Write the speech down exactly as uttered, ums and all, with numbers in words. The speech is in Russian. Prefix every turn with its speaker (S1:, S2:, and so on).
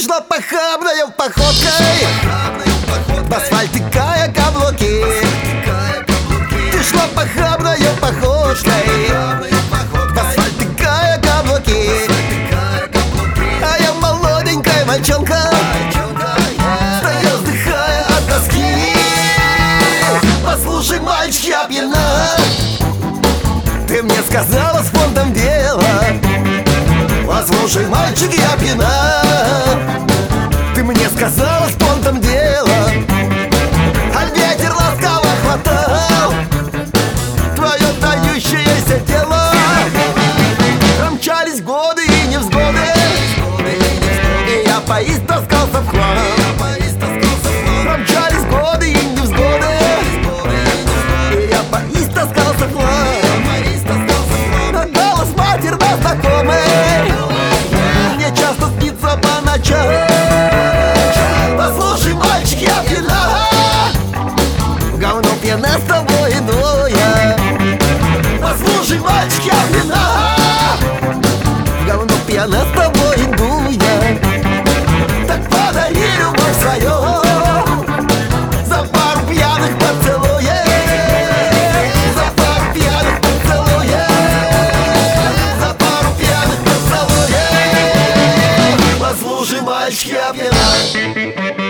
S1: шла похабною походкой, в асфальт тыкая каблуки. Ты шла похабною походкой, в асфальт тыкая каблуки. А я молоденькая мальчонка, стою вздыхая от тоски. Послушай, мальчик, я пьяна. Ты мне сказала, с фондом дело. Послушай, мальчик, я пьяна. Ты мне сказала, с фондом дело. А ветер ласково хватал твое тающееся тело. Промчались годы и невзгоды, и я поистоскался в хлам. Промчались годы и невзгоды, и я поистоскался в хлам. Но голос матерно знакомый мне часто снится по ночам. Послушай, мальчик, я пьяна. В говно пьяна с тобой иду я. Послушай, мальчик, я пьяна. В говно пьяна с тобой иду я. Так подари любовь свою за пару пьяных поцелуев. За пару пьяных поцелуев. За пару пьяных поцелуев. Послушай, мальчик, я пьяна.